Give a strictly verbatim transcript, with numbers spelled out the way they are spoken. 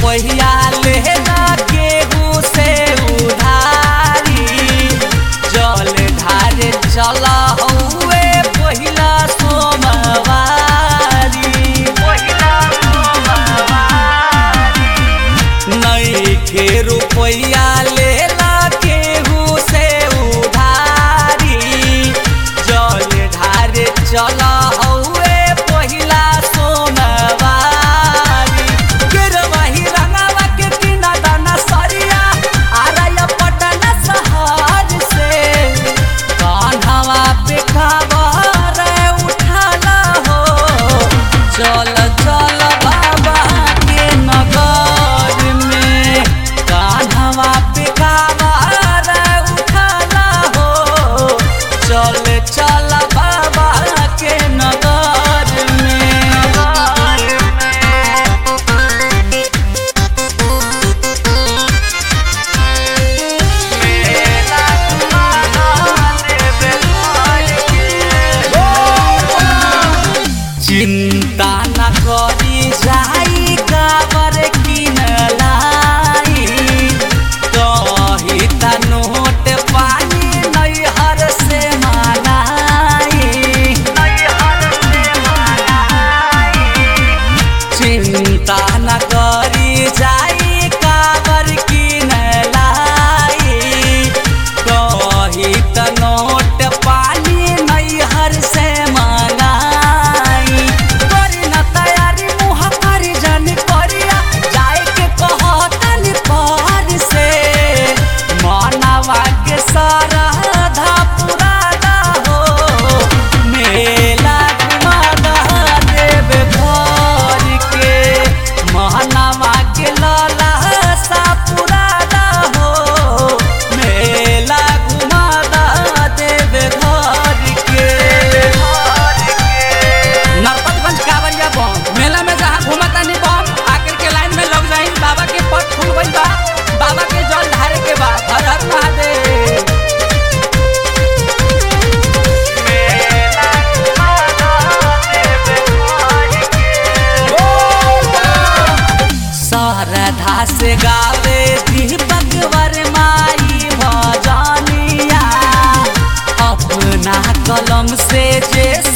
रुपया लेना केहू से उधारी जल ढारे चला हुए पहिला सोमवारी पहिला सोमवारी नइखे रुपया लेना केहू से उधारी जल ढारे चला हुए पहिला सोमवारी गिरवाही रंगावा के किना दाना सरिया आराया पटना शहर से कान्हावा पे खबर उठाला हो चल चल बाबा के नगर में कान्हावा पे खबर उठाला हो चल चल बाबा के नगर में मेला चिंता न करी जाई काबर किनलाई कही त नोट पानी नैहर से मांगाई नैहर से मांगाई चिंता न करी जाई काबर किनलाई कही त नोट पानी नैहर से मांगाई करी न तैयारी मुँह करी जन करिया जाए के कहतन पर से मानवा के सरधा पुराना हो मेला घुमा देव घर के मानवा के लला सा पुराना हो मेला घुमा देव घर के नरपतगंज कांवरिया बम मेला में जहाँ घूमता नहीं बम आकर के लाइन में लग जाई बाबा के पट खुल गई बा बाबा के जल ढारे के बाद हर हर महादेव मेला सरधा से गावे दीपक वर्माई भजनिया अपना कलम से जे